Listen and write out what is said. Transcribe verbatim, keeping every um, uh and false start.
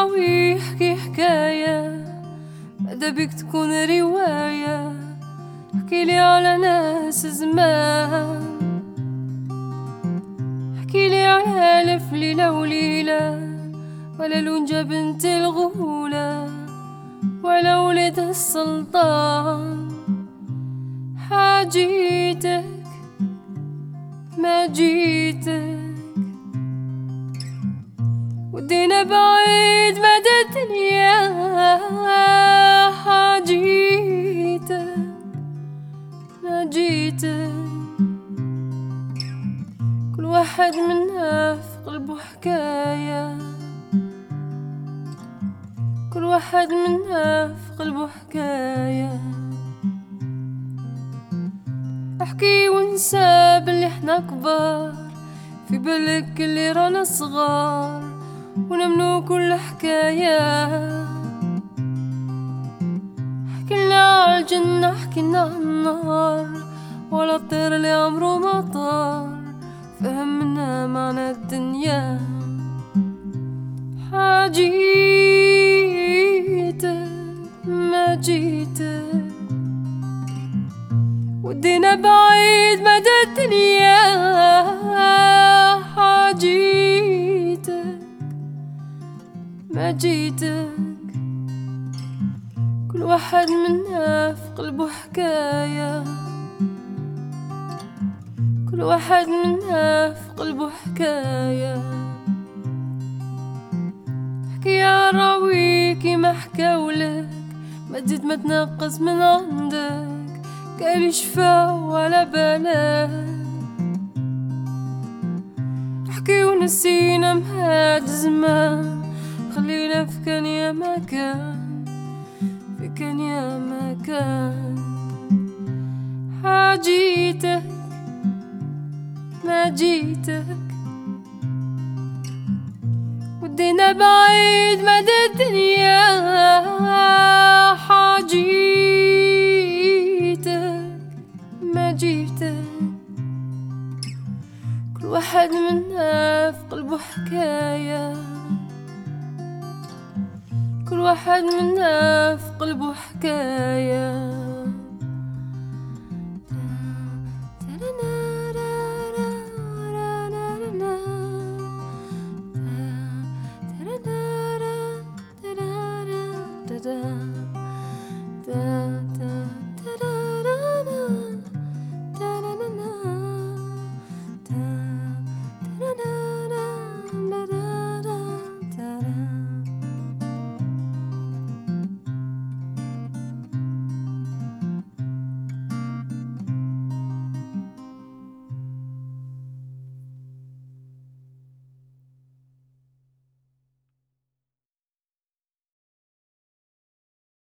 راوي يحكي حكاية ماذا بيك تكون رواية. احكيلي على ناس زمان، احكيلي على ألف ليلة وليلة، ولا لونجا بنت الغولة، ولا ولد السلطان. حاجيتك ما جيتك ودينا بعيد مدى الدنيا. حاجيتك ما جيتك، كل واحد منا في قلبه حكاية، كل واحد منا في قلبه حكاية. احكي ونسى باللي احنا كبار، في بالك اللي رانا صغار ونمنو كل حكاية. حكينا عالجنة حكينا عالنار، ولا الطير اللي عمرو ما طار فهمنا معنى الدنيا. حاجيتك ما جيتك ودينا بعيد مدى الدنيا. حاجيتك ما جيتك، كل واحد منا في قلبه حكاية، كل واحد منا في قلبه حكاية. احكي يا راوي كيما حكاولك، ما تزيد ما تنقص من عندك، قال شفا ولا بالك. احكي ونسينا مهاد زمان، خلينا في كان يا ما كان، في كان يا ما كان. حاجيتك ما جيتك ودينا بعيد مدى الدنيا. حاجيتك ما جيتك، كل واحد منا في قلبه حكاية، كل واحد منا في قلبه حكاية.